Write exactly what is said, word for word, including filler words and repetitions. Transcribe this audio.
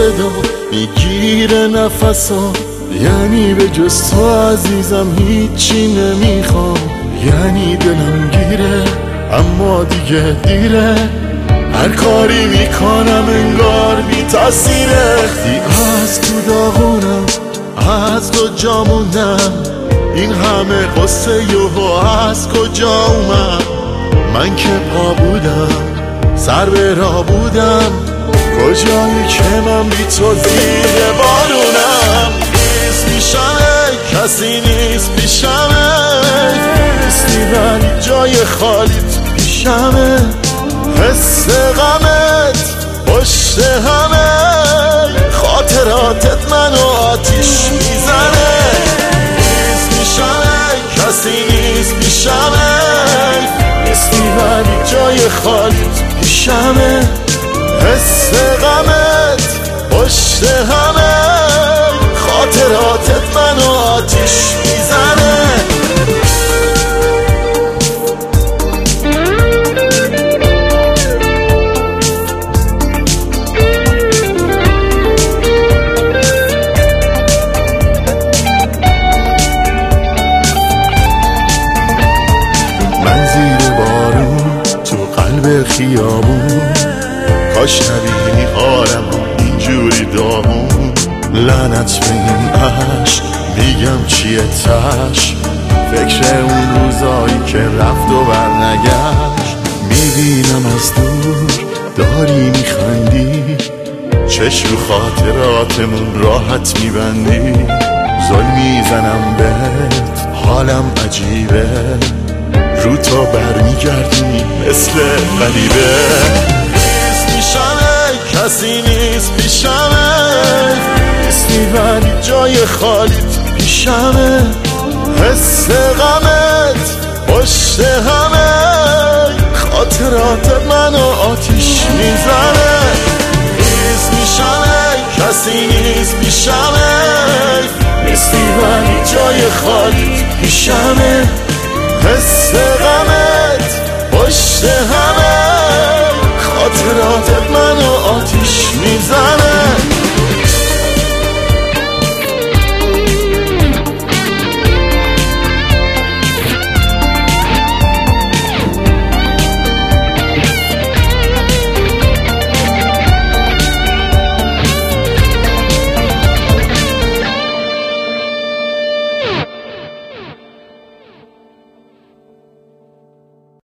صدا میگیره نفسا، یعنی به جز تو عزیزم هیچی نمیخوام. یعنی دلم گیره اما دیگه دیره، هر کاری میکنم انگار بی تاثیره. وقتی از تو داغونم از کجا موندم، این همه قصه یهو از کجا اومد؟ من که پا بودم سر به راه بودم، کجایی که من بی تو زیر بارونم. نیست میشمه کسی نیست پیشمه، نیستی ولی جای خالیت پیشمه. حس غمت پشت همه، خاطراتت منو آتیش میزنه. نیست میشمه کسی نیست پیشمه، نیستی ولی جای خالیت پیشمه. حس غمت پشت همه، خاطراتت منو آتیش میزنه. من زیر بارون تو قلب خیابون، کاش نبینی حالمو اینجوری داغون. لعنت به این عشق میگم چیه تش، فکر اون روزایی که رفت و برنگشت. میبینم از دور داری میخندی، چشم رو خاطراتمون راحت میبندی. زل میزنم بهت حالم عجیبه، رو تو برمیگردی مثل غریبه. نیست میشمه کسی نیست پیشمه، نیستی ولی جای خالیت پیشمه. حس غمت پشت همه، خاطرات منو آتیش میزنه. نیست میشمه کسی نیست پیشمه، نیستی ولی جای خالیت پیشمه. حس غمت پشت همه، خاطراتت منو آتیش میزنه.